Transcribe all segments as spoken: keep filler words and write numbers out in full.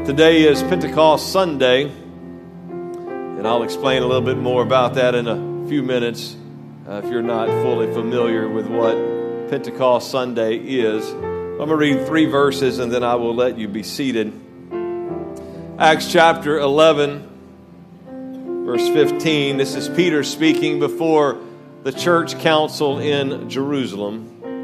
Today is Pentecost Sunday, and I'll explain a little bit more about that in a few minutes uh, if you're not fully familiar with what Pentecost Sunday is. I'm going to read three verses and then I will let you be seated. Acts chapter eleven, verse fifteen. This is Peter speaking before the church council in Jerusalem.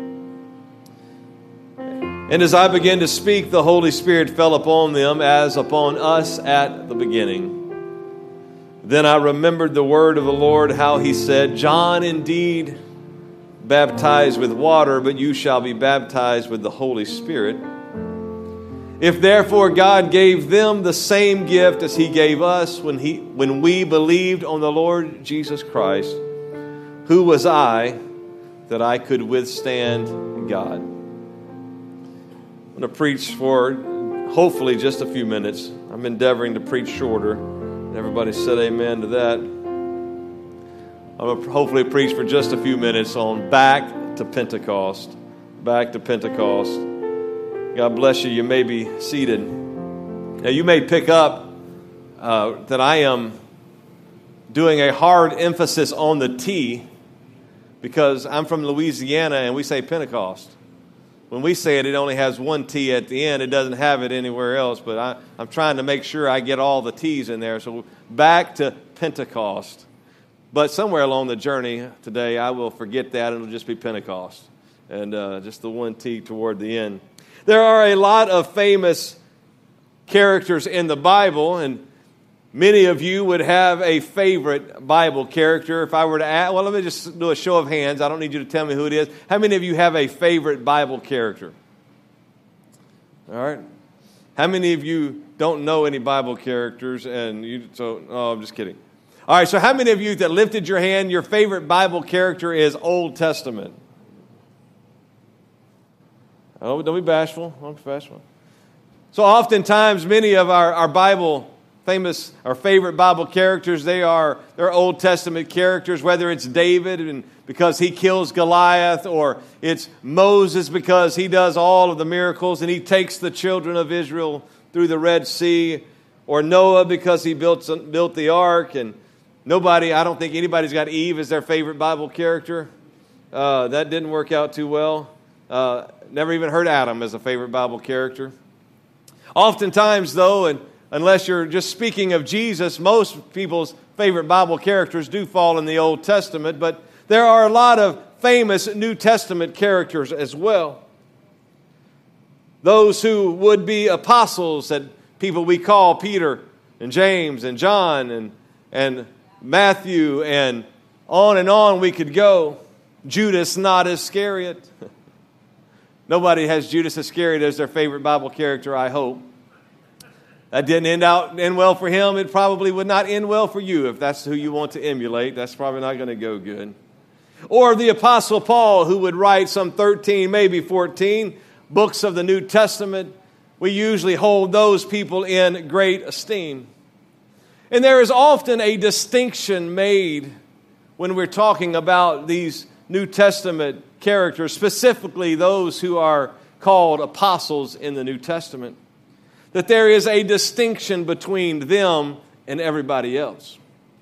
And as I began to speak, the Holy Spirit fell upon them as upon us at the beginning. Then I remembered the word of the Lord, how he said, John indeed baptized with water, but you shall be baptized with the Holy Spirit. If therefore God gave them the same gift as he gave us when he when we believed on the Lord Jesus Christ, who was I that I could withstand God? I'm going to preach for hopefully just a few minutes. I'm endeavoring to preach shorter. And everybody said amen to that. I'm going to hopefully preach for just a few minutes on back to Pentecost. Back to Pentecost. God bless you. You may be seated. Now you may pick up uh, that I am doing a hard emphasis on the T because I'm from Louisiana and we say Pentecost. When we say it, it only has one T at the end. It doesn't have it anywhere else, but I, I'm trying to make sure I get all the T's in there. So back to Pentecost. But somewhere along the journey today, I will forget that, and it'll just be Pentecost. And uh, just the one T toward the end. There are a lot of famous characters in the Bible, and many of you would have a favorite Bible character. If I were to ask, well, let me just do a show of hands. I don't need you to tell me who it is. How many of you have a favorite Bible character? All right. How many of you don't know any Bible characters? And you, so, oh, I'm just kidding. All right. So, how many of you that lifted your hand, your favorite Bible character is Old Testament? Oh, don't be bashful. Don't be bashful. So, oftentimes, many of our, our Bible famous, our favorite Bible characters, they are they're Old Testament characters, whether it's David and because he kills Goliath, or it's Moses because he does all of the miracles and he takes the children of Israel through the Red Sea, or Noah because he built, built the ark. And nobody, I don't think anybody's got Eve as their favorite Bible character. Uh, that didn't work out too well. Uh, never even heard Adam as a favorite Bible character. Oftentimes, though, and unless you're just speaking of Jesus, most people's favorite Bible characters do fall in the Old Testament, but there are a lot of famous New Testament characters as well. Those who would be apostles, that people we call Peter and James and John and, and Matthew, and on and on we could go. Judas, not Iscariot. Nobody has Judas Iscariot as their favorite Bible character, I hope. That didn't end out end well for him. It probably would not end well for you if that's who you want to emulate. That's probably not going to go good. Or the Apostle Paul, who would write some thirteen, maybe fourteen books of the New Testament. We usually hold those people in great esteem. And there is often a distinction made when we're talking about these New Testament characters, specifically those who are called apostles in the New Testament. That there is a distinction between them and everybody else.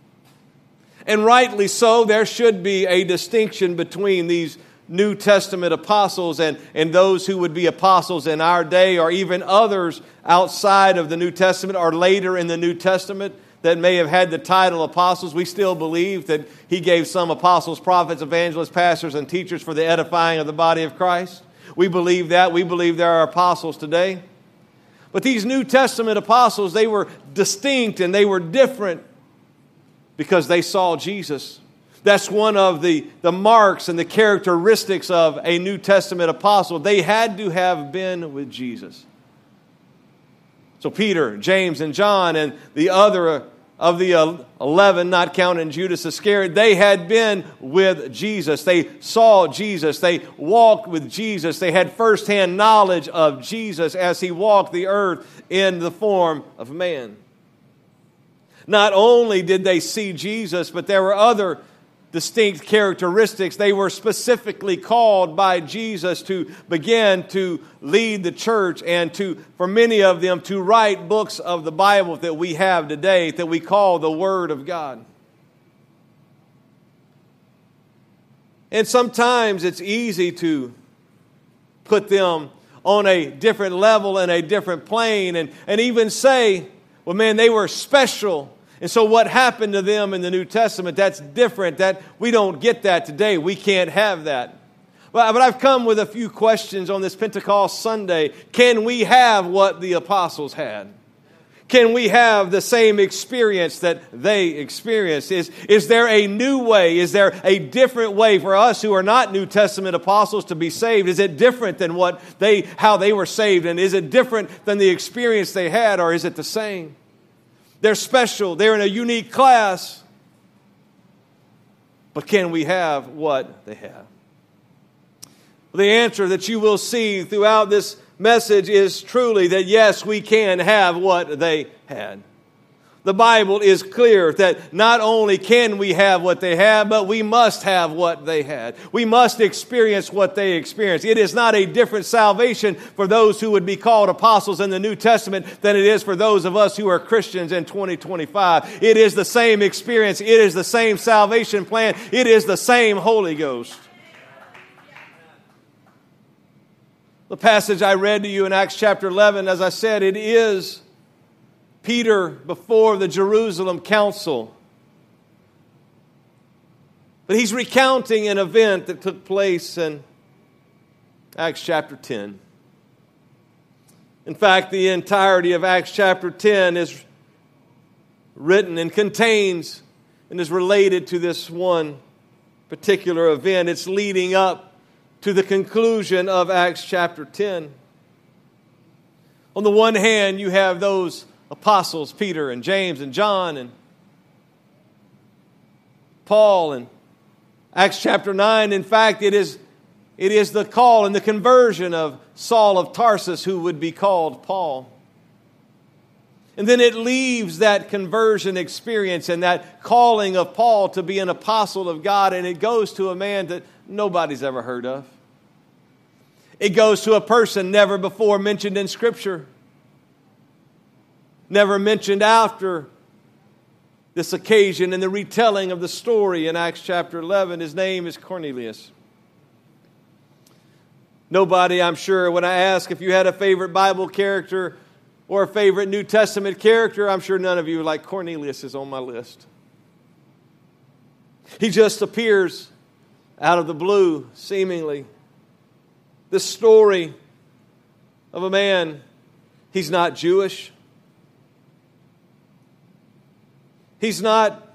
And rightly so, there should be a distinction between these New Testament apostles and, and those who would be apostles in our day, or even others outside of the New Testament or later in the New Testament that may have had the title apostles. We still believe that he gave some apostles, prophets, evangelists, pastors, and teachers for the edifying of the body of Christ. We believe that. We believe there are apostles today. But these New Testament apostles, they were distinct and they were different because they saw Jesus. That's one of the, the marks and the characteristics of a New Testament apostle. They had to have been with Jesus. So Peter, James, and John, and the other of the eleven, not counting Judas Iscariot, they had been with Jesus. They saw Jesus. They walked with Jesus. They had firsthand knowledge of Jesus as he walked the earth in the form of man. Not only did they see Jesus, but there were other distinct characteristics. They were specifically called by Jesus to begin to lead the church and to, for many of them, to write books of the Bible that we have today that we call the Word of God. And sometimes it's easy to put them on a different level and a different plane and, and even say, well, man, they were special. And so what happened to them in the New Testament, that's different. That we don't get that today. We can't have that. But, but I've come with a few questions on this Pentecost Sunday. Can we have what the apostles had? Can we have the same experience that they experienced? Is, is there a new way? Is there a different way for us who are not New Testament apostles to be saved? Is it different than what they, how they were saved? And is it different than the experience they had, or is it the same? They're special. They're in a unique class. But can we have what they have? Well, the answer that you will see throughout this message is truly that yes, we can have what they had. The Bible is clear that not only can we have what they have, but we must have what they had. We must experience what they experienced. It is not a different salvation for those who would be called apostles in the New Testament than it is for those of us who are Christians in twenty twenty-five. It is the same experience. It is the same salvation plan. It is the same Holy Ghost. The passage I read to you in Acts chapter eleven, as I said, it is Peter before the Jerusalem council. But he's recounting an event that took place in Acts chapter ten. In fact, the entirety of Acts chapter ten is written and contains and is related to this one particular event. It's leading up to the conclusion of Acts chapter ten. On the one hand, you have those apostles, Peter and James and John and Paul. And Acts chapter nine, in fact, it is, it is the call and the conversion of Saul of Tarsus, who would be called Paul. And then it leaves that conversion experience and that calling of Paul to be an apostle of God, and it goes to a man that nobody's ever heard of. It goes to a person never before mentioned in Scripture. Never mentioned after this occasion in the retelling of the story in Acts chapter eleven. His name is Cornelius. Nobody, I'm sure, when I ask if you had a favorite Bible character or a favorite New Testament character, I'm sure none of you are like, Cornelius is on my list. He just appears out of the blue, seemingly. The story of a man, he's not Jewish. He's not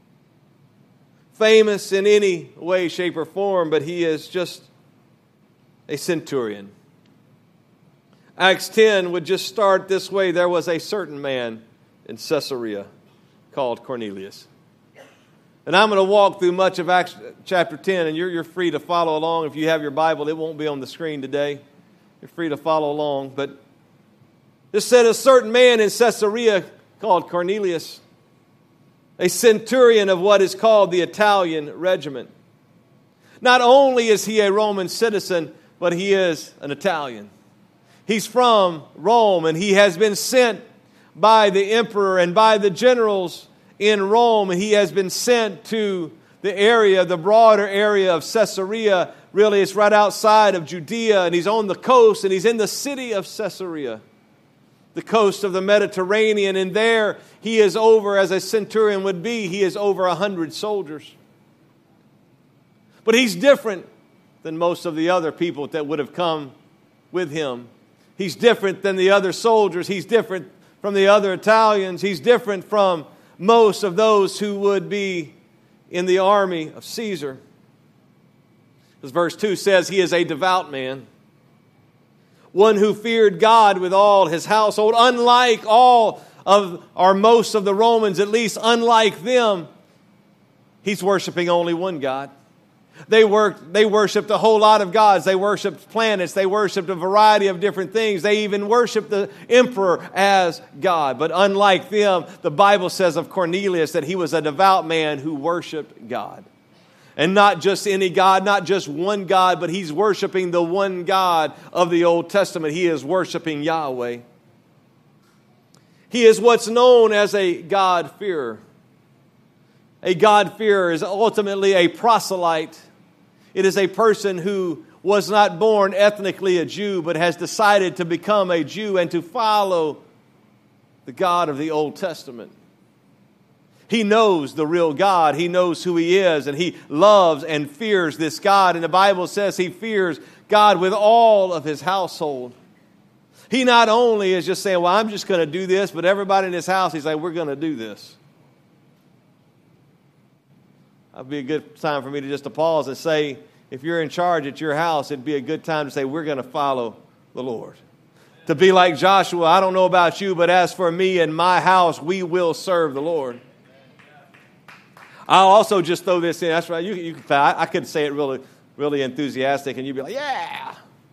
famous in any way, shape, or form, but he is just a centurion. Acts ten would just start this way. There was a certain man in Caesarea called Cornelius. And I'm going to walk through much of Acts chapter ten, and you're, you're free to follow along. If you have your Bible, it won't be on the screen today. You're free to follow along. But this said, a certain man in Caesarea called Cornelius, a centurion of what is called the Italian regiment. Not only is he a Roman citizen, but he is an Italian. He's from Rome, and he has been sent by the emperor and by the generals in Rome. He has been sent to the area, the broader area of Caesarea. Really, it's right outside of Judea, and he's on the coast, and he's in the city of Caesarea, the coast of the Mediterranean. And there he is over, as a centurion would be, he is over a hundred soldiers. But he's different than most of the other people that would have come with him. He's different than the other soldiers. He's different from the other Italians. He's different from most of those who would be in the army of Caesar. As verse two says, he is a devout man, one who feared God with all his household. Unlike all of, or most of the Romans, at least unlike them, he's worshiping only one God. They worked, they worshiped a whole lot of gods. They worshiped planets. They worshiped a variety of different things. They even worshiped the emperor as God. But unlike them, the Bible says of Cornelius that he was a devout man who worshiped God. And not just any God, not just one God, but he's worshiping the one God of the Old Testament. He is worshiping Yahweh. He is what's known as a God-fearer. A God-fearer is ultimately a proselyte. It is a person who was not born ethnically a Jew, but has decided to become a Jew and to follow the God of the Old Testament. He knows the real God. He knows who He is, and he loves and fears this God. And the Bible says he fears God with all of his household. He not only is just saying, well, I'm just going to do this, but everybody in his house, he's like, we're going to do this. That would be a good time for me to just to pause and say, if you're in charge at your house, it'd be a good time to say, we're going to follow the Lord. To be like Joshua, I don't know about you, but as for me and my house, we will serve the Lord. I'll also just throw this in. That's right. You, you, I, I could say it really, really enthusiastic, and you'd be like, yeah.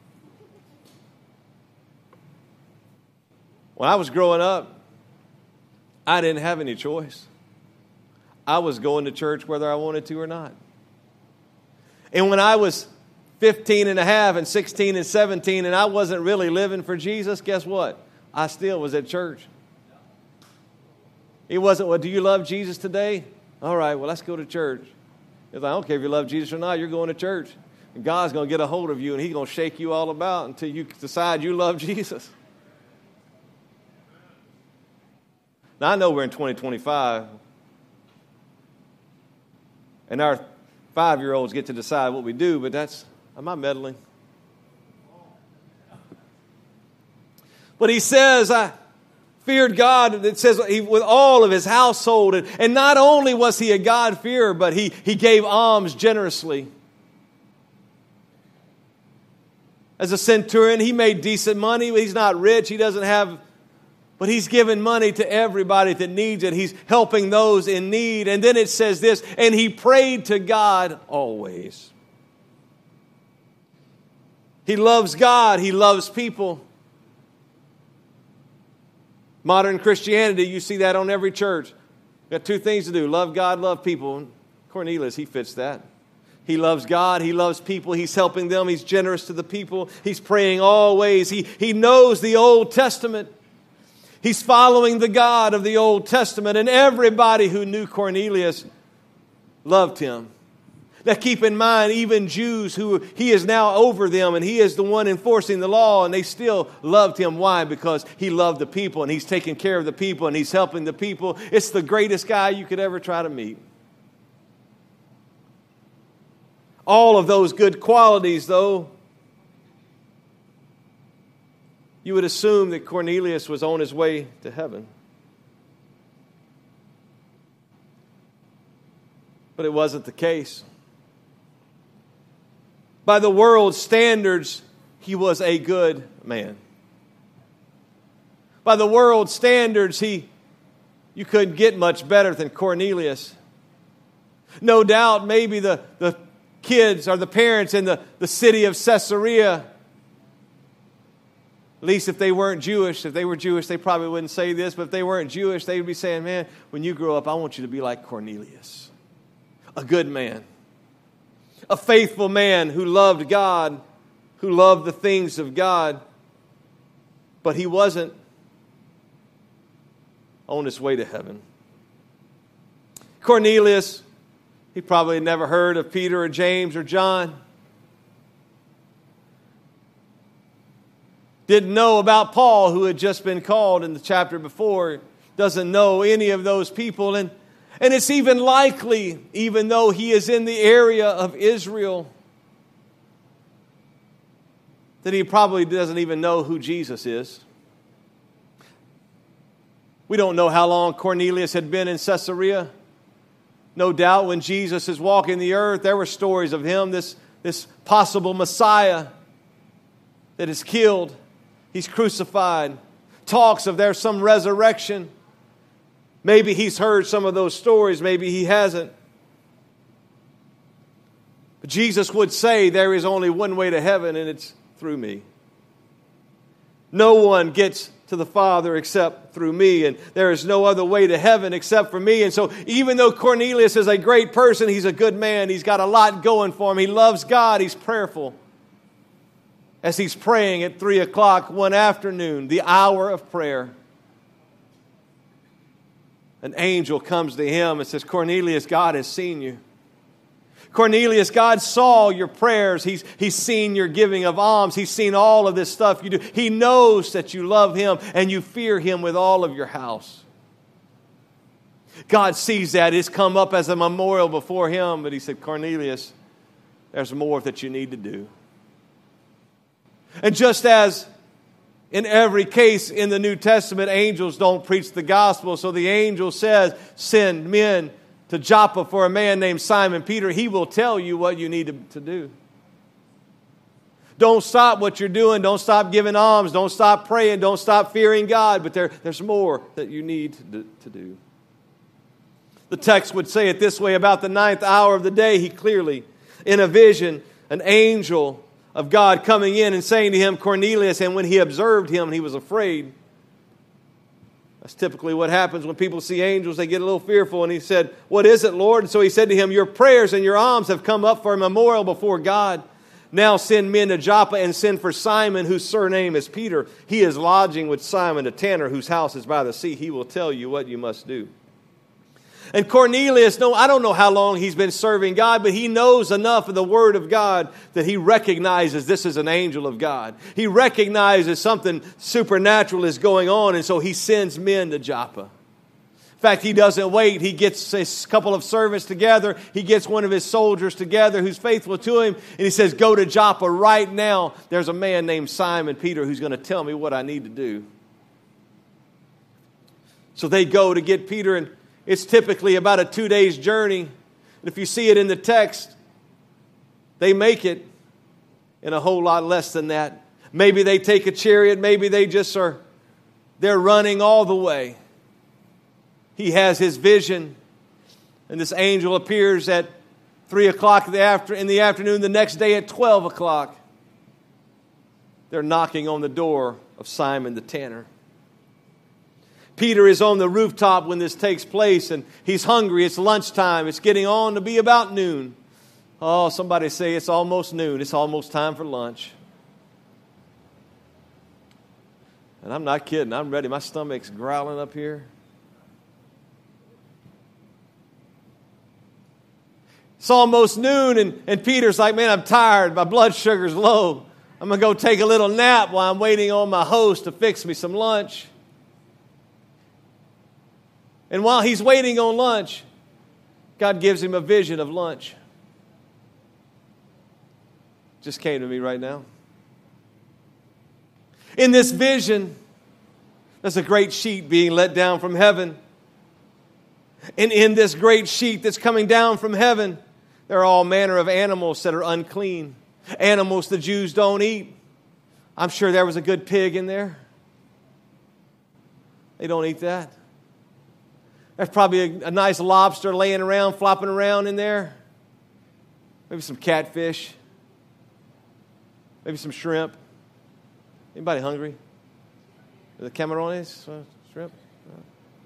When I was growing up, I didn't have any choice. I was going to church whether I wanted to or not. And when I was fifteen and a half and sixteen and seventeen and I wasn't really living for Jesus, guess what? I still was at church. It wasn't, well, do you love Jesus today? All right, well, let's go to church. It's like, I don't care if you love Jesus or not, you're going to church. And God's going to get a hold of you and he's going to shake you all about until you decide you love Jesus. Now, I know we're in twenty twenty-five, and our five-year-olds get to decide what we do, but that's, am I meddling? But he says, I feared God. It says he, with all of his household, and, and not only was he a God-fearer, but he, he gave alms generously. As a centurion, he made decent money. He's not rich. He doesn't have... But he's giving money to everybody that needs it. He's helping those in need. And then it says this, and he prayed to God always. He loves God. He loves people. Modern Christianity, you see that on every church. Got two things to do. Love God, love people. Cornelius, he fits that. He loves God. He loves people. He's helping them. He's generous to the people. He's praying always. He, he knows the Old Testament. He's following the God of the Old Testament, and everybody who knew Cornelius loved him. Now keep in mind, even Jews who he is now over them, and he is the one enforcing the law, and they still loved him. Why? Because he loved the people, and he's taking care of the people, and he's helping the people. It's the greatest guy you could ever try to meet. All of those good qualities, though, you would assume that Cornelius was on his way to heaven. But it wasn't the case. By the world's standards, he was a good man. By the world's standards, he, you couldn't get much better than Cornelius. No doubt, maybe the, the kids or the parents in the, the city of Caesarea, at least if they weren't Jewish, if they were Jewish, they probably wouldn't say this, but if they weren't Jewish, they would be saying, man, when you grow up, I want you to be like Cornelius. A good man. A faithful man who loved God, who loved the things of God, but he wasn't on his way to heaven. Cornelius, he probably had never heard of Peter or James or John. Didn't know about Paul, who had just been called in the chapter before. Doesn't know any of those people. And, and it's even likely, even though he is in the area of Israel, that he probably doesn't even know who Jesus is. We don't know how long Cornelius had been in Caesarea. No doubt when Jesus is walking the earth, there were stories of him, this, this possible Messiah that is killed. He's crucified. Talks of there's some resurrection. Maybe he's heard some of those stories. Maybe he hasn't. But Jesus would say there is only one way to heaven, and it's through me. No one gets to the Father except through me, and there is no other way to heaven except for me. And so even though Cornelius is a great person, he's a good man, he's got a lot going for him, he loves God, he's prayerful. As he's praying at three o'clock one afternoon, the hour of prayer, an angel comes to him and says, Cornelius, God has seen you. Cornelius, God saw your prayers. He's, he's seen your giving of alms. He's seen all of this stuff you do. He knows that you love Him and you fear Him with all of your house. God sees that. It's come up as a memorial before Him. But He said, Cornelius, there's more that you need to do. And just as in every case in the New Testament, angels don't preach the gospel. So the angel says, send men to Joppa for a man named Simon Peter. He will tell you what you need to, to do. Don't stop what you're doing. Don't stop giving alms. Don't stop praying. Don't stop fearing God. But there, there's more that you need to, to do. The text would say it this way: about the ninth hour of the day, he clearly, in a vision, an angel of God coming in and saying to him, Cornelius, and when he observed him, he was afraid. That's typically what happens when people see angels. They get a little fearful. And he said, what is it, Lord? And so he said to him, your prayers and your alms have come up for a memorial before God. Now send men to Joppa and send for Simon, whose surname is Peter. He is lodging with Simon, a tanner, whose house is by the sea. He will tell you what you must do. And Cornelius, no, I don't know how long he's been serving God, but he knows enough of the Word of God that he recognizes this is an angel of God. He recognizes something supernatural is going on, and so he sends men to Joppa. In fact, he doesn't wait. He gets a couple of servants together. He gets one of his soldiers together who's faithful to him, and he says, go to Joppa right now. There's a man named Simon Peter who's going to tell me what I need to do. So they go to get Peter, and it's typically about a two days journey. And if you see it in the text, they make it in a whole lot less than that. Maybe they take a chariot. Maybe they just are, they're running all the way. He has his vision. And this angel appears at three o'clock in the, after, in the afternoon. The next day at twelve o'clock, they're knocking on the door of Simon the tanner. Peter is on the rooftop when this takes place, and he's hungry. It's lunchtime. It's getting on to be about noon. Oh, somebody say it's almost noon. It's almost time for lunch. And I'm not kidding. I'm ready. My stomach's growling up here. It's almost noon, and, and Peter's like, man, I'm tired. My blood sugar's low. I'm going to go take a little nap while I'm waiting on my host to fix me some lunch. And while he's waiting on lunch, God gives him a vision of lunch. Just came to me right now. In this vision, there's a great sheet being let down from heaven. And in this great sheet that's coming down from heaven, there are all manner of animals that are unclean. Animals the Jews don't eat. I'm sure there was a good pig in there. They don't eat that. There's probably a, a nice lobster laying around, flopping around in there. Maybe some catfish. Maybe some shrimp. Anybody hungry? The camarones, uh, shrimp? Uh.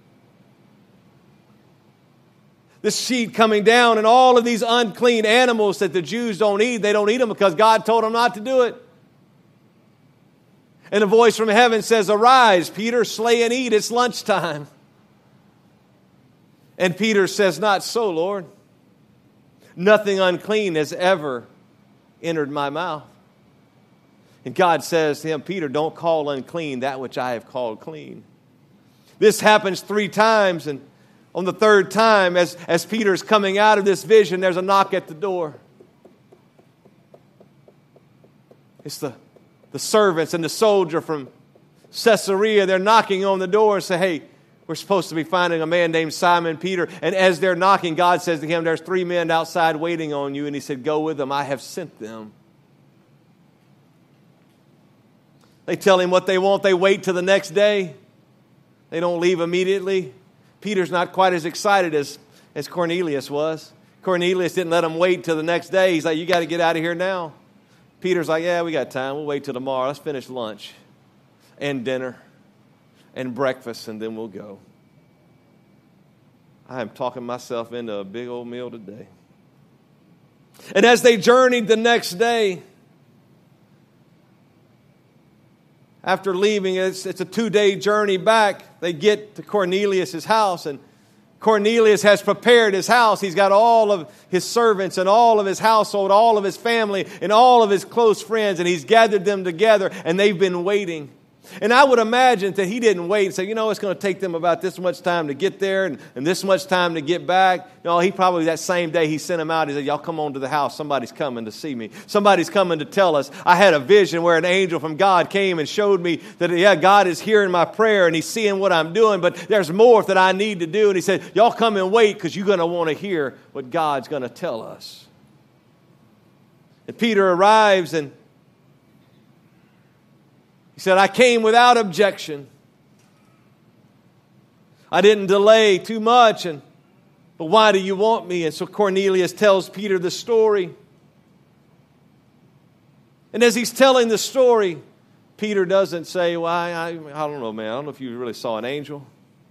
This sheet coming down, and all of these unclean animals that the Jews don't eat, they don't eat them because God told them not to do it. And a voice from heaven says, arise, Peter, slay and eat. It's lunchtime. And Peter says, not so, Lord. Nothing unclean has ever entered my mouth. And God says to him, Peter, don't call unclean that which I have called clean. This happens three times, and on the third time, as, as Peter's coming out of this vision, there's a knock at the door. It's the, the servants and the soldier from Caesarea. They're knocking on the door and say, hey, we're supposed to be finding a man named Simon Peter. And as they're knocking, God says to him, there's three men outside waiting on you. And he said, go with them. I have sent them. They tell him what they want. They wait till the next day. They don't leave immediately. Peter's not quite as excited as, as Cornelius was. Cornelius didn't let him wait till the next day. He's like, you got to get out of here now. Peter's like, yeah, we got time. We'll wait till tomorrow. Let's finish lunch and dinner. and breakfast, and then we'll go. I am talking myself into a big old meal today. And as they journeyed the next day, after leaving, it's, it's a two-day journey back, they get to Cornelius' house, and Cornelius has prepared his house. He's got all of his servants and all of his household, all of his family, and all of his close friends, and he's gathered them together, and they've been waiting. And I would imagine that he didn't wait and say, you know, it's going to take them about this much time to get there and, and this much time to get back. No, he probably that same day he sent them out. He said, y'all come on to the house. Somebody's coming to see me. Somebody's coming to tell us. I had a vision where an angel from God came and showed me that, yeah, God is hearing my prayer and he's seeing what I'm doing, but there's more that I need to do. And he said, y'all come and wait because you're going to want to hear what God's going to tell us. And Peter arrives and he said, I came without objection. I didn't delay too much, and but why do you want me? And so Cornelius tells Peter the story. And as he's telling the story, Peter doesn't say, well, I, I, I don't know, man. I don't know if you really saw an angel.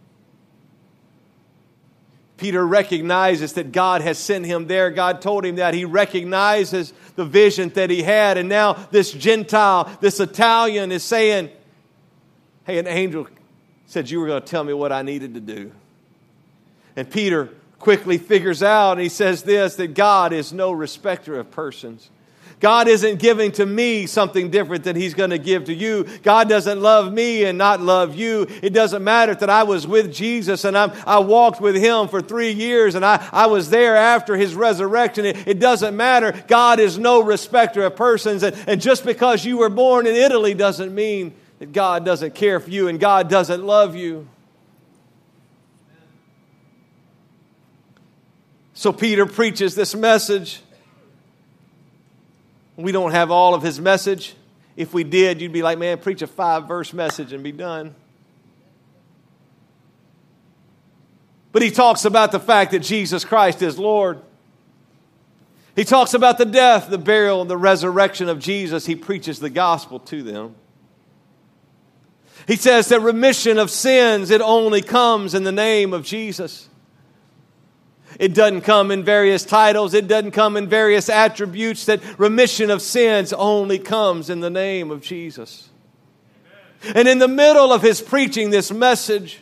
Peter recognizes that God has sent him there. God told him that. He recognizes the vision that he had. And now this Gentile, this Italian is saying, hey, an angel said you were going to tell me what I needed to do. And Peter quickly figures out, and he says this, that God is no respecter of persons. God isn't giving to me something different than he's going to give to you. God doesn't love me and not love you. It doesn't matter that I was with Jesus and I'm, I walked with him for three years and I, I was there after his resurrection. It, it doesn't matter. God is no respecter of persons. And, and just because you were born in Italy doesn't mean that God doesn't care for you and God doesn't love you. So Peter preaches this message. We don't have all of his message. If we did, you'd be like, man, preach a five-verse message and be done. But he talks about the fact that Jesus Christ is Lord. He talks about the death, the burial, and the resurrection of Jesus. He preaches the gospel to them. He says that remission of sins, it only comes in the name of Jesus. It doesn't come in various titles. It doesn't come in various attributes. That remission of sins only comes in the name of Jesus. Amen. And in the middle of his preaching this message,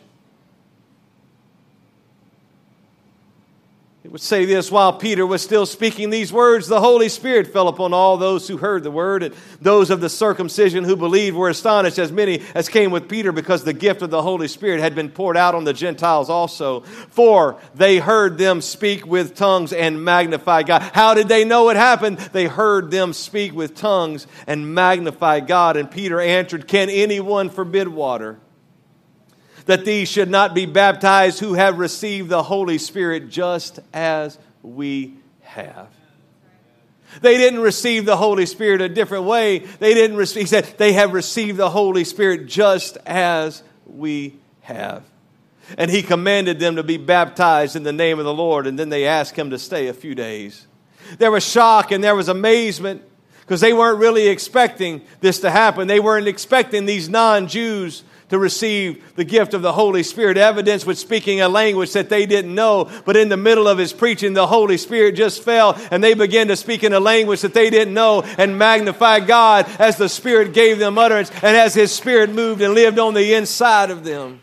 it would say this, while Peter was still speaking these words, the Holy Spirit fell upon all those who heard the word, and those of the circumcision who believed were astonished, as many as came with Peter, because the gift of the Holy Spirit had been poured out on the Gentiles also. For they heard them speak with tongues and magnify God. How did they know it happened? They heard them speak with tongues and magnify God. And Peter answered, can anyone forbid water, that these should not be baptized who have received the Holy Spirit just as we have? They didn't receive the Holy Spirit a different way. They didn't receive, he said, they have received the Holy Spirit just as we have. And he commanded them to be baptized in the name of the Lord. And then they asked him to stay a few days. There was shock and there was amazement because they weren't really expecting this to happen. They weren't expecting these non-Jews to receive the gift of the Holy Spirit. Evidence with speaking a language that they didn't know. But in the middle of his preaching, the Holy Spirit just fell and they began to speak in a language that they didn't know and magnify God as the Spirit gave them utterance and as his Spirit moved and lived on the inside of them.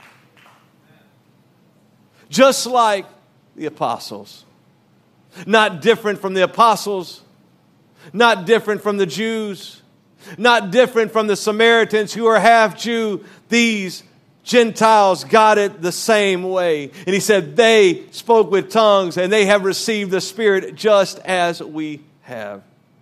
Just like the apostles. Not different from the apostles. Not different from the Jews. Not different from the Samaritans who are half Jew. These Gentiles got it the same way. And he said they spoke with tongues and they have received the Spirit just as we have.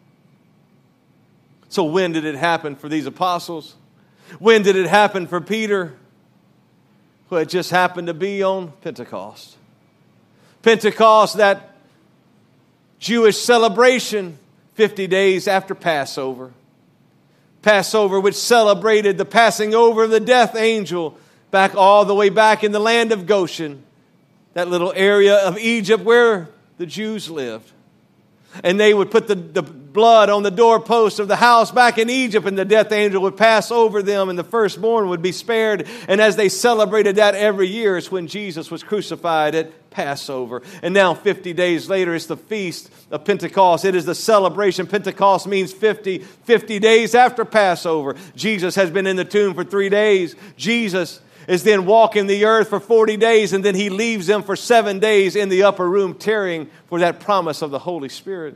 So when did it happen for these apostles? When did it happen for Peter? Well, it just happened to be on Pentecost. Pentecost, that Jewish celebration fifty days after Passover. Passover, which celebrated the passing over of the death angel back all the way back in the land of Goshen, that little area of Egypt where the Jews lived. And they would put the, the blood on the doorpost of the house back in Egypt, and the death angel would pass over them, and the firstborn would be spared. And as they celebrated that every year, it's when Jesus was crucified at Passover. And now fifty days later, it's the feast of Pentecost. It is the celebration. Pentecost means fifty. fifty days after Passover. Jesus has been in the tomb for three days. Jesus is then walking the earth for forty days, and then he leaves them for seven days in the upper room, tarrying for that promise of the Holy Spirit.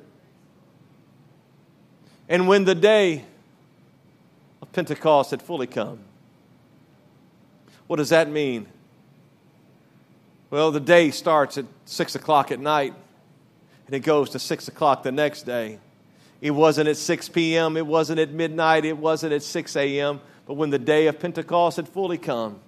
And when the day of Pentecost had fully come, what does that mean? Well, the day starts at six o'clock at night, and it goes to six o'clock the next day. It wasn't at six p.m., it wasn't at midnight, it wasn't at six a.m., but when the day of Pentecost had fully come,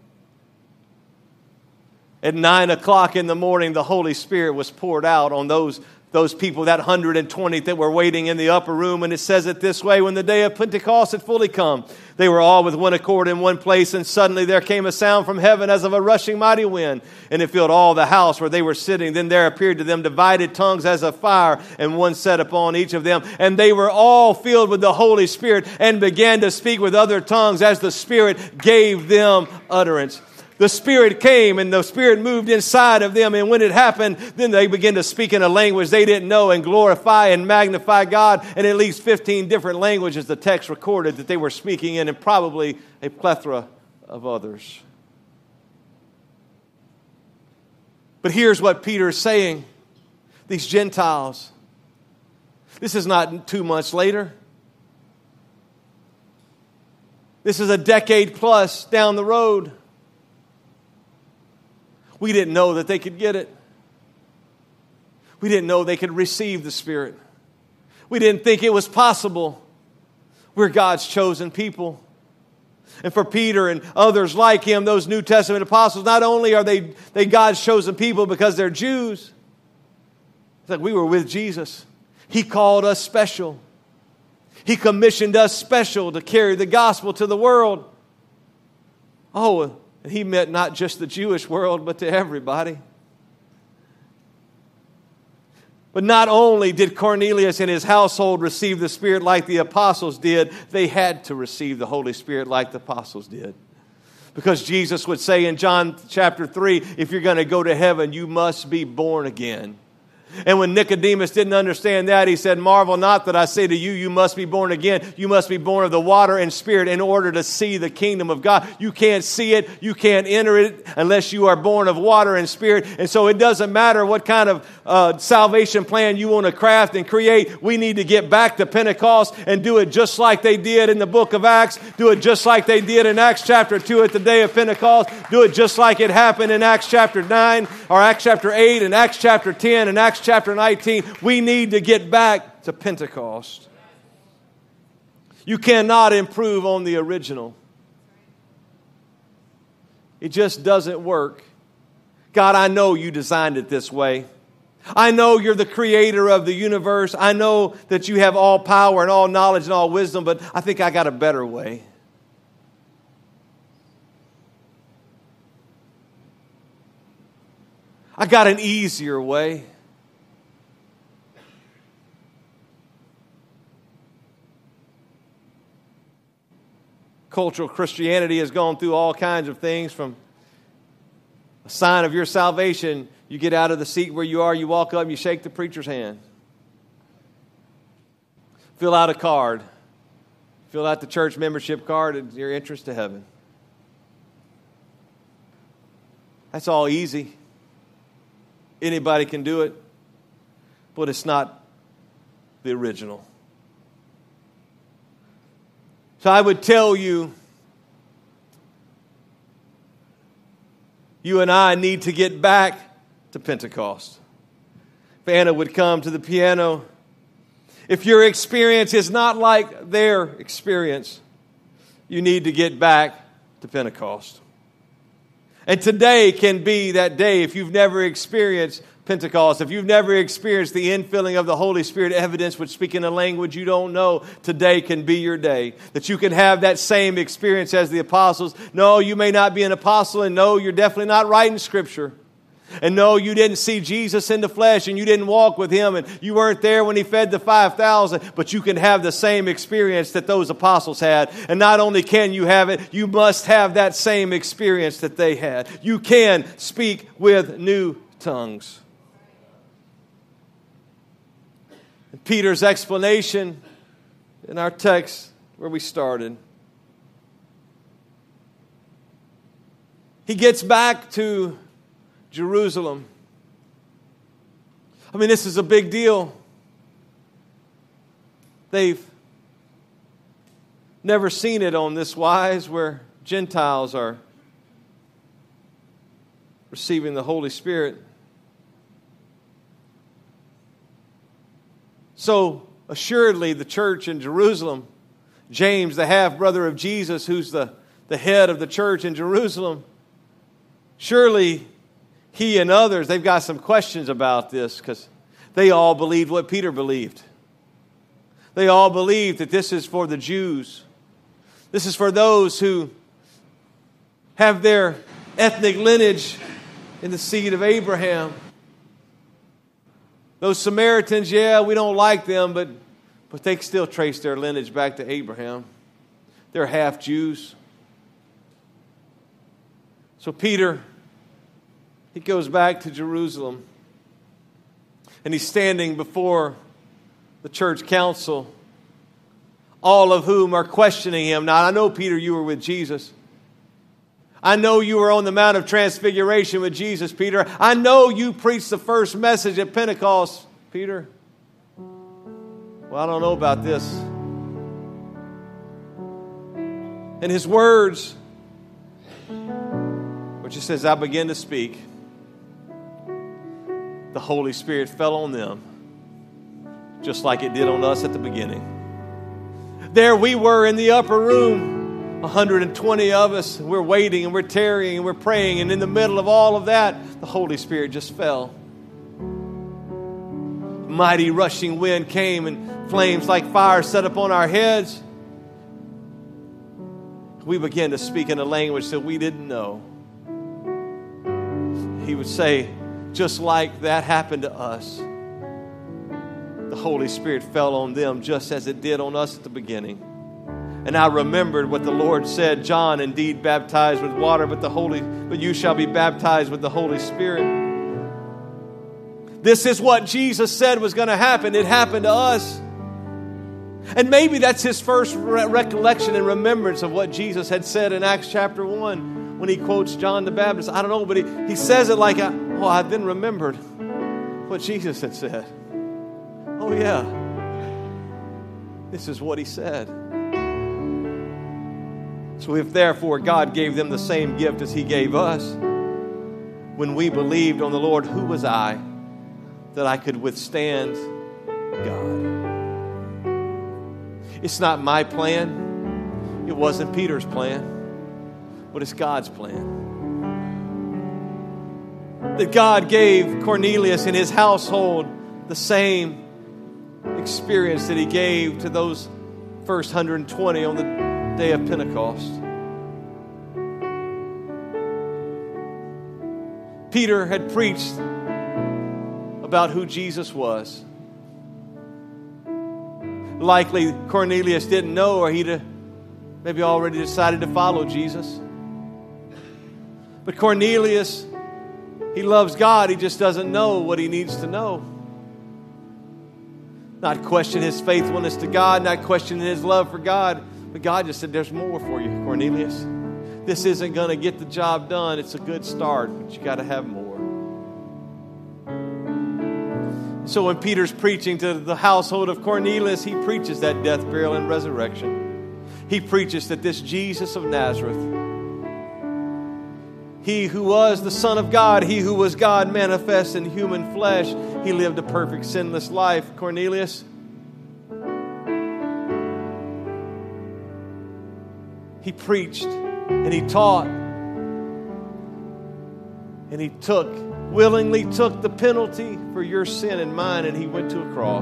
at nine o'clock in the morning, the Holy Spirit was poured out on those, those people, that one hundred twenty that were waiting in the upper room. And it says it this way: when the day of Pentecost had fully come, they were all with one accord in one place, and suddenly there came a sound from heaven as of a rushing mighty wind, and it filled all the house where they were sitting. Then there appeared to them divided tongues as of fire, and one sat upon each of them. And they were all filled with the Holy Spirit, and began to speak with other tongues as the Spirit gave them utterance. The Spirit came, and the Spirit moved inside of them. And when it happened, then they began to speak in a language they didn't know and glorify and magnify God. And at least fifteen different languages the text recorded that they were speaking in, and probably a plethora of others. But here's what Peter is saying. These Gentiles, this is not two months later. This is a decade plus down the road. We didn't know that they could get it. We didn't know they could receive the Spirit. We didn't think it was possible. We're God's chosen people. And for Peter and others like him, those New Testament apostles, not only are they, they God's chosen people because they're Jews, it's like we were with Jesus. He called us special. He commissioned us special to carry the gospel to the world. Oh, and he meant not just the Jewish world, but to everybody. But not only did Cornelius and his household receive the Spirit like the apostles did, they had to receive the Holy Spirit like the apostles did. Because Jesus would say in John chapter three, if you're going to go to heaven, you must be born again. And when Nicodemus didn't understand that, he said, marvel not that I say to you, you must be born again. You must be born of the water and Spirit in order to see the kingdom of God. You can't see it. You can't enter it unless you are born of water and Spirit. And so it doesn't matter what kind of uh, salvation plan you want to craft and create. We need to get back to Pentecost and do it just like they did in the book of Acts. Do it just like they did in Acts chapter two at the day of Pentecost. Do it just like it happened in Acts chapter nine or Acts chapter eight and Acts chapter ten and Acts chapter nineteen. We need to get back to Pentecost. You cannot improve on the original. It just doesn't work. God, I know you designed it this way. I know you're the creator of the universe. I know that you have all power and all knowledge and all wisdom, but I think I got a better way. I got an easier way. Cultural Christianity has gone through all kinds of things, from a sign of your salvation. You get out of the seat where you are, you walk up, and you shake the preacher's hand. Fill out a card. Fill out the church membership card and your entrance to heaven. That's all easy. Anybody can do it, but it's not the original. So I would tell you, you and I need to get back to Pentecost. If Anna would come to the piano. If your experience is not like their experience, you need to get back to Pentecost. And today can be that day. If you've never experienced Pentecost, if you've never experienced the infilling of the Holy Spirit, evidence with speaking a language you don't know, today can be your day. That you can have that same experience as the apostles. No, you may not be an apostle, and no, you're definitely not writing Scripture. And no, you didn't see Jesus in the flesh and you didn't walk with him and you weren't there when he fed the five thousand, but you can have the same experience that those apostles had. And not only can you have it, you must have that same experience that they had. You can speak with new tongues. And Peter's explanation in our text where we started, he gets back to Jerusalem. I mean, this is a big deal. They've never seen it on this wise where Gentiles are receiving the Holy Spirit. So, assuredly, the church in Jerusalem, James, the half-brother of Jesus, who's the, the head of the church in Jerusalem, surely he and others, they've got some questions about this because they all believed what Peter believed. They all believed that this is for the Jews. This is for those who have their ethnic lineage in the seed of Abraham. Those Samaritans, yeah, we don't like them, but, but they still trace their lineage back to Abraham. They're half Jews. So Peter, he goes back to Jerusalem, and he's standing before the church council, all of whom are questioning him. Now, I know, Peter, you were with Jesus. I know you were on the Mount of Transfiguration with Jesus, Peter. I know you preached the first message at Pentecost, Peter. Well, I don't know about this. And his words, which he says, I began to speak, the Holy Spirit fell on them, just like it did on us at the beginning. There we were in the upper room, one hundred twenty of us. We're waiting and we're tarrying and we're praying. And in the middle of all of that, the Holy Spirit just fell. Mighty rushing wind came and flames like fire set upon our heads. We began to speak in a language that we didn't know. He would say, just like that happened to us, the Holy Spirit fell on them just as it did on us at the beginning. And I remembered what the Lord said, John indeed baptized with water, but the Holy, but you shall be baptized with the Holy Spirit. This is what Jesus said was going to happen. It happened to us. And maybe that's his first re- recollection and remembrance of what Jesus had said in Acts chapter one when he quotes John the Baptist. I don't know, but he, he says it like, I, oh, I then remembered what Jesus had said. Oh, yeah. This is what he said. So if therefore God gave them the same gift as he gave us, when we believed on the Lord, who was I that I could withstand God? It's not my plan. It wasn't Peter's plan, but it's God's plan. That God gave Cornelius and his household the same experience that he gave to those first one hundred twenty on the day of Pentecost. Peter had preached about who Jesus was. Likely Cornelius didn't know, or he'd have maybe already decided to follow Jesus. But Cornelius, he loves God. He just doesn't know what he needs to know. Not question his faithfulness to God, not questioning his love for God. But God just said, there's more for you, Cornelius. This isn't going to get the job done. It's a good start, but you got to have more. So when Peter's preaching to the household of Cornelius, he preaches that death, burial, and resurrection. He preaches that this Jesus of Nazareth, he who was the Son of God, he who was God manifest in human flesh, he lived a perfect, sinless life. Cornelius, he preached and he taught and he took, willingly took the penalty for your sin and mine, and he went to a cross.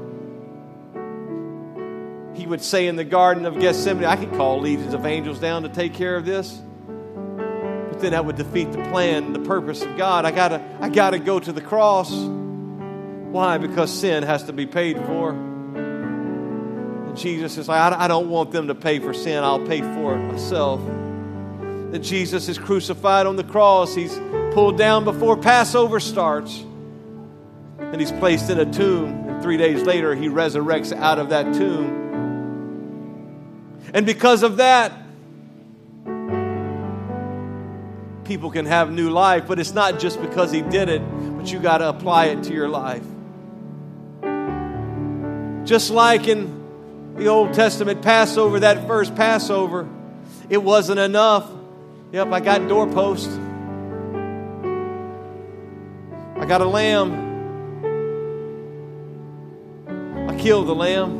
He would say in the Garden of Gethsemane, I could call legions of angels down to take care of this. But But then that would defeat the plan, the purpose of God. I gotta, I gotta go to the cross. Why? Because sin has to be paid for. And Jesus is like, I don't want them to pay for sin. I'll pay for it myself. That Jesus is crucified on the cross. He's pulled down before Passover starts. And he's placed in a tomb. And three days later, he resurrects out of that tomb. And because of that, people can have new life. But it's not just because he did it, but you got to apply it to your life. Just like in the Old Testament Passover, that first Passover, it wasn't enough. Yep, I got doorposts. I got a lamb. I killed the lamb.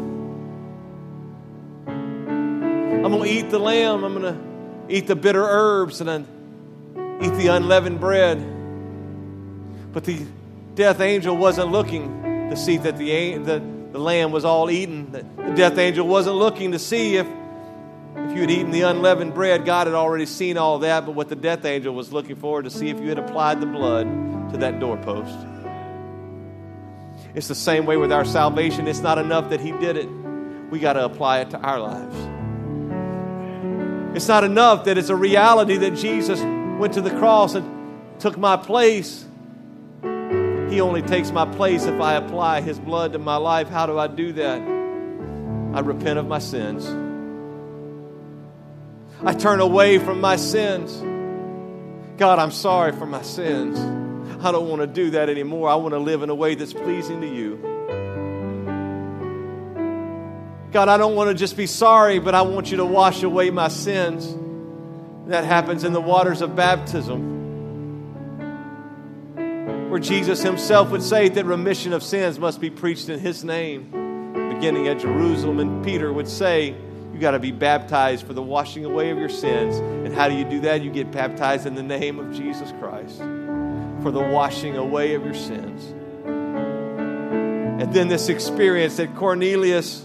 I'm going to eat the lamb. I'm going to eat the bitter herbs and then eat the unleavened bread. But the death angel wasn't looking to see that the, the, the lamb was all eaten. The death angel wasn't looking to see if, if you had eaten the unleavened bread. God had already seen all that. But what the death angel was looking for to see if you had applied the blood to that doorpost. It's the same way with our salvation. It's not enough that he did it. We got to apply it to our lives. It's not enough that it's a reality that Jesus went to the cross and took my place. He only takes my place if I apply his blood to my life. How do I do that? I repent of my sins. I turn away from my sins. God, I'm sorry for my sins. I don't want to do that anymore. I want to live in a way that's pleasing to you. God, I don't want to just be sorry, but I want you to wash away my sins. That happens in the waters of baptism, where Jesus himself would say that remission of sins must be preached in his name, beginning at Jerusalem. And Peter would say, you got to be baptized for the washing away of your sins. And how do you do that? You get baptized in the name of Jesus Christ for the washing away of your sins. And then this experience that Cornelius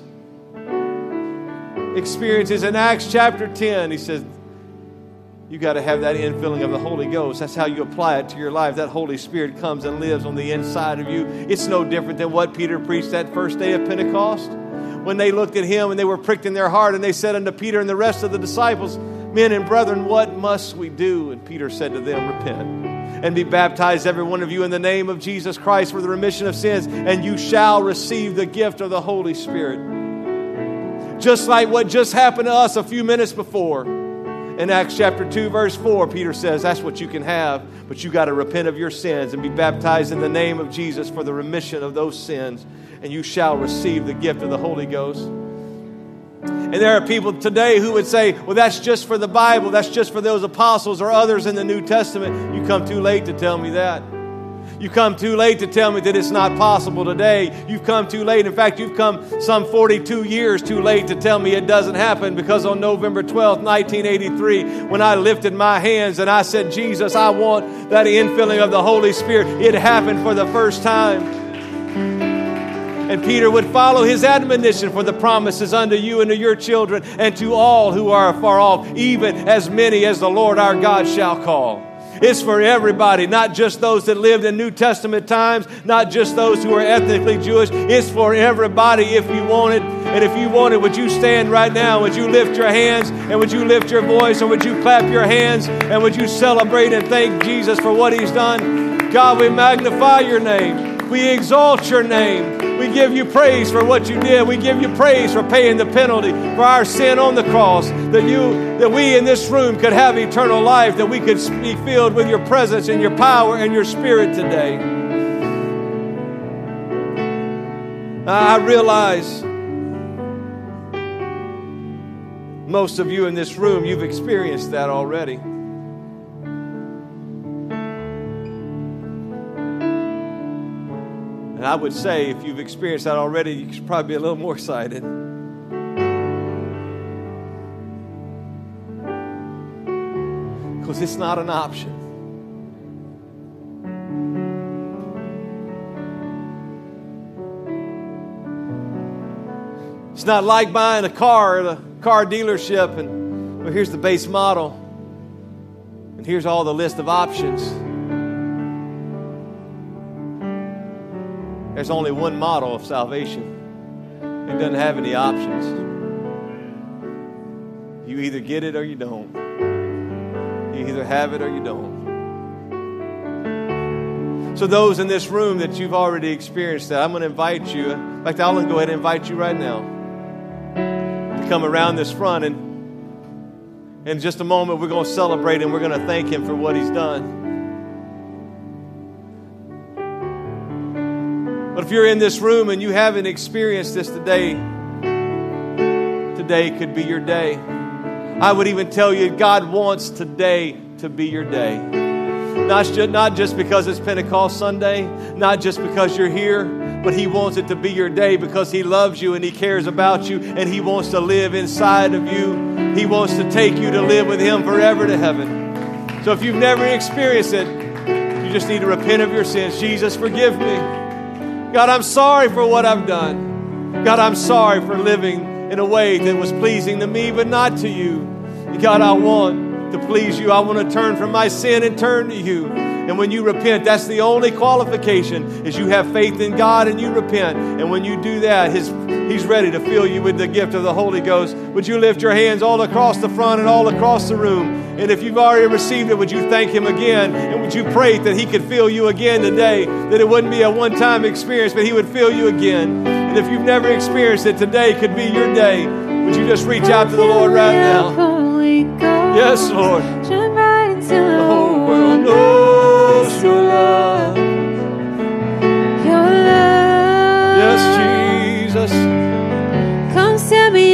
experiences in Acts chapter ten, he says, you got to have that infilling of the Holy Ghost. That's how you apply it to your life. That Holy Spirit comes and lives on the inside of you. It's no different than what Peter preached that first day of Pentecost. When they looked at him and they were pricked in their heart, and they said unto Peter and the rest of the disciples, men and brethren, what must we do? And Peter said to them, repent and be baptized, every one of you, in the name of Jesus Christ for the remission of sins, and you shall receive the gift of the Holy Spirit. Just like what just happened to us a few minutes before. In Acts chapter two, verse four, Peter says that's what you can have, but you got to repent of your sins and be baptized in the name of Jesus for the remission of those sins, and you shall receive the gift of the Holy Ghost. And there are people today who would say, well, that's just for the Bible. That's just for those apostles or others in the New Testament. You come too late to tell me that. You come too late to tell me that it's not possible today. You've come too late. In fact, you've come some forty-two years too late to tell me it doesn't happen, because on November twelfth, nineteen eighty-three, when I lifted my hands and I said, Jesus, I want that infilling of the Holy Spirit, it happened for the first time. And Peter would follow his admonition, for the promises unto you and to your children and to all who are afar off, even as many as the Lord our God shall call. It's for everybody, not just those that lived in New Testament times, not just those who are ethnically Jewish. It's for everybody if you want it. And if you want it, would you stand right now? Would you lift your hands and would you lift your voice, or would you clap your hands and would you celebrate and thank Jesus for what he's done? God, we magnify your name. We exalt your name. We give you praise for what you did. We give you praise for paying the penalty for our sin on the cross, that you, that we in this room could have eternal life, that we could be filled with your presence and your power and your Spirit today. I realize most of you in this room, you've experienced that already. And I would say, if you've experienced that already, you should probably be a little more excited. Because it's not an option. It's not like buying a car at a car dealership and, well, here's the base model. And And here's all the list of options. There's only one model of salvation. It doesn't have any options. You either get it or you don't. You either have it or you don't. So those in this room that you've already experienced that, I'm going to invite you. In fact, I'll go ahead and invite you right now to come around this front. And in just a moment, we're going to celebrate and we're going to thank Him for what He's done. But if you're in this room and you haven't experienced this today, today could be your day. I would even tell you, God wants today to be your day. Not just, not just because it's Pentecost Sunday, not just because you're here, but He wants it to be your day because He loves you and He cares about you and He wants to live inside of you. He wants to take you to live with Him forever to heaven. So if you've never experienced it, you just need to repent of your sins. Jesus, forgive me. God, I'm sorry for what I've done. God, I'm sorry for living in a way that was pleasing to me, but not to you. God, I want to please you. I want to turn from my sin and turn to you. And when you repent, that's the only qualification, is you have faith in God and you repent. And when you do that, his, He's ready to fill you with the gift of the Holy Ghost. Would you lift your hands all across the front and all across the room? And if you've already received it, would you thank Him again? And would you pray that He could fill you again today? That it wouldn't be a one-time experience, but He would fill you again. And if you've never experienced it, today could be your day. Would you just reach out to the Lord right now? Yes, Lord. The whole world knows your love. Your love. Yes, Jesus. Come set me